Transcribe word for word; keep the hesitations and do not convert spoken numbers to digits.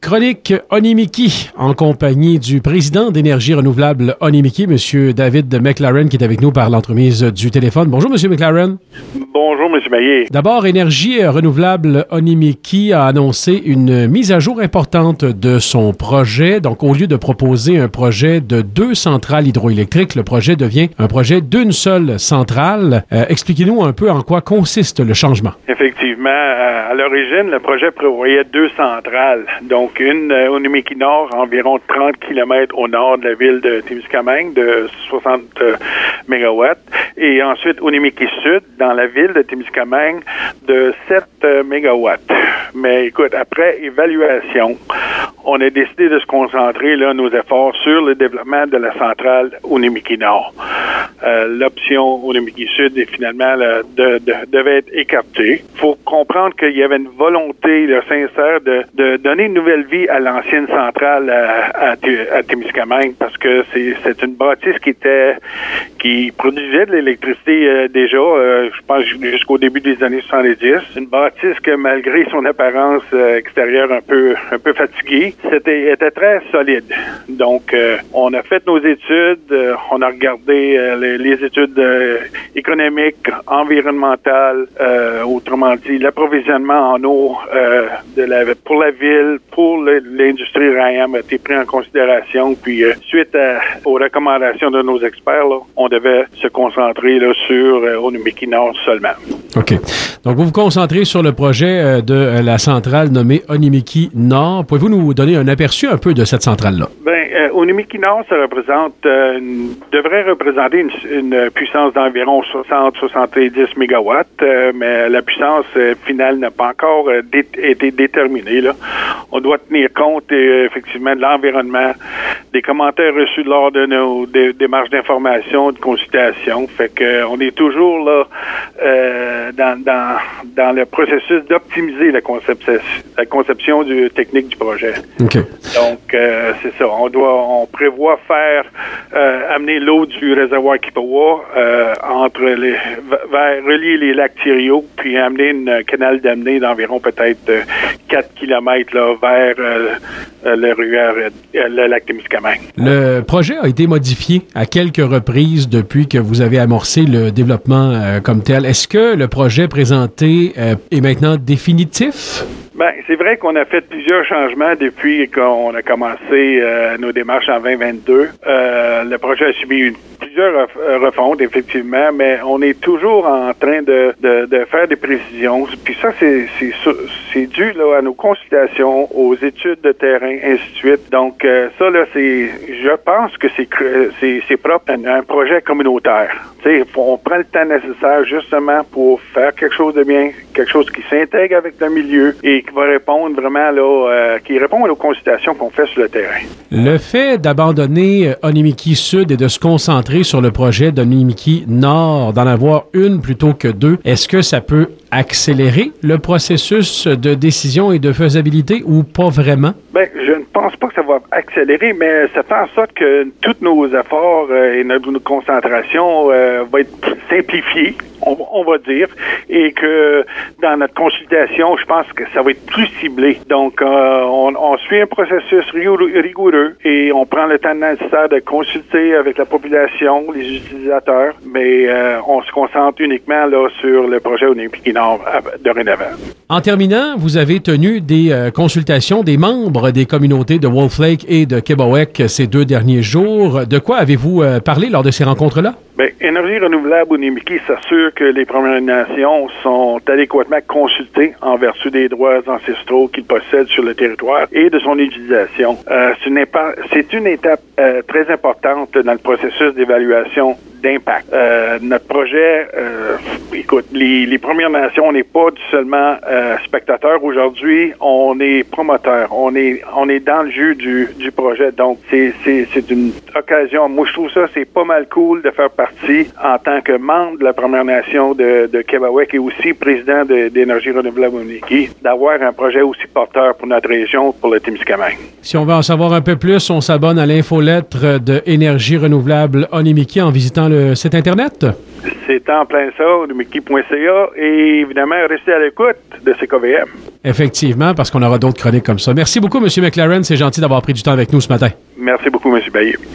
Chronique Onimiki, en compagnie du président d'Énergie renouvelable Onimiki, M. David McLaren, qui est avec nous par l'entremise du téléphone. Bonjour, M. McLaren. Bonjour, M. Maillet. D'abord, Énergie renouvelable Onimiki a annoncé une mise à jour importante de son projet. Donc, au lieu de proposer un projet de deux centrales hydroélectriques, le projet devient un projet d'une seule centrale. Euh, expliquez-nous un peu en quoi consiste le changement. Effectivement, à l'origine, le projet prévoyait deux centrales. Donc, une euh, Onimiki Nord, environ trente kilomètres au nord de la ville de Témiscamingue, de soixante euh, mégawatts. Et ensuite, Onimiki Sud, dans la ville de Témiscamingue, de sept euh, mégawatts. Mais écoute, après évaluation, on a décidé de se concentrer, là, nos efforts sur le développement de la centrale Onimiki Nord. Euh, l'option Onimiki Sud, est finalement, là, de, de, devait être écartée. Il faut comprendre qu'il y avait une volonté là, sincère de, de donner une nouvelle vie à l'ancienne centrale à, à, à Témiscamingue, parce que c'est, c'est une bâtisse qui était qui produisait de l'électricité euh, déjà, euh, je pense jusqu'au début des années soixante-dix. Une bâtisse que, malgré son apparence euh, extérieure un peu un peu fatiguée, c'était était très solide. Donc, euh, on a fait nos études, euh, on a regardé euh, les, les études euh, économiques, environnementales, euh, autrement dit, l'approvisionnement en eau euh, de la, pour la ville, pour le, l'industrie R A M a été pris en considération. Puis, euh, suite à, aux recommandations de nos experts, là, on devait se concentrer là, sur euh, Onimiki Nord seulement. OK. Donc, vous vous concentrez sur le projet euh, de euh, la centrale nommée Onimiki Nord. Pouvez-vous nous donner un aperçu un peu de cette centrale-là? Bien, euh, Onimiki Nord, ça représente, euh, une, devrait représenter une, une puissance d'environ soixante à soixante-dix mégawatts, euh, mais la puissance euh, finale n'a pas encore euh, dé- été déterminée, là. On doit tenir compte euh, effectivement de l'environnement, des commentaires reçus lors de nos des, démarches d'information, de consultation. Fait que euh, on est toujours là euh, dans, dans dans le processus d'optimiser la conception la conception du technique du projet. Okay. Donc euh, c'est ça. On doit on prévoit faire euh, amener l'eau du réservoir Kippawa euh, entre les vers relier les lacs Thériault, puis amener une canal d'amener d'environ peut-être euh, quatre kilomètres là vers euh, le ruelle, euh, le lac Témiscamingue. Le projet a été modifié à quelques reprises depuis que vous avez amorcé le développement euh, comme tel. Est-ce que le projet présenté euh, est maintenant définitif? Ben, c'est vrai qu'on a fait plusieurs changements depuis qu'on a commencé euh, nos démarches en vingt vingt-deux. Euh, le projet a subi une, plusieurs refontes, effectivement, mais on est toujours en train de, de, de faire des précisions. Puis ça, c'est, c'est, c'est dû là, à nos consultations, aux études de terrain, ainsi de suite. Donc, euh, ça, là, c'est, je pense que c'est, c'est, c'est propre à un projet communautaire. Tu sais, on prend le temps nécessaire justement pour faire quelque chose de bien, quelque chose qui s'intègre avec le milieu et qui va répondre vraiment là, euh, qui répond aux consultations qu'on fait sur le terrain. Le fait d'abandonner Onimiki Sud et de se concentrer sur le projet d'Onimiki Nord, d'en avoir une plutôt que deux, est-ce que ça peut accélérer le processus de décision et de faisabilité ou pas vraiment? Bien, je ne pense pas que ça va accélérer, mais ça fait en sorte que tous nos efforts euh, et notre, notre concentration euh, va être simplifiée, on, on va dire, et que dans notre consultation, je pense que ça va être plus ciblé. Donc, euh, on, on suit un processus rigoureux et on prend le temps nécessaire de consulter avec la population, les utilisateurs, mais euh, on se concentre uniquement là sur le projet Onimiki Nord dorénavant. En terminant, vous avez tenu des euh, consultations des membres des communautés de Wolf Lake et de Kebawek ces deux derniers jours. De quoi avez-vous euh, parlé lors de ces rencontres-là? Bien, Énergie renouvelable Onimiki s'assure que les Premières Nations sont adéquatement consultées en vertu des droits ancestraux qu'ils possèdent sur le territoire et de son utilisation. Euh, c'est, une épa- c'est une étape euh, très importante dans le processus d'évaluation d'impact. Euh, notre projet, euh, écoute, les, les Premières Nations, on n'est pas seulement euh, spectateurs aujourd'hui, on est promoteurs, on est on est dans le jus du, du projet. Donc, c'est, c'est, c'est une occasion. Moi, je trouve ça, c'est pas mal cool de faire partie en tant que membre de la Première Nation de, de Kebawek et aussi président de, d'Énergie renouvelable Onimiki, d'avoir un projet aussi porteur pour notre région, pour le Témiscamingue. Si on veut en savoir un peu plus, on s'abonne à l'infolettre de Énergie renouvelable Onimiki en visitant le site Internet? c'est en plein ça, onomiki point c a, et évidemment, restez à l'écoute de C K V M. Effectivement, parce qu'on aura d'autres chroniques comme ça. Merci beaucoup, M. McLaren. C'est gentil d'avoir pris du temps avec nous ce matin. Merci beaucoup, M. Bailly.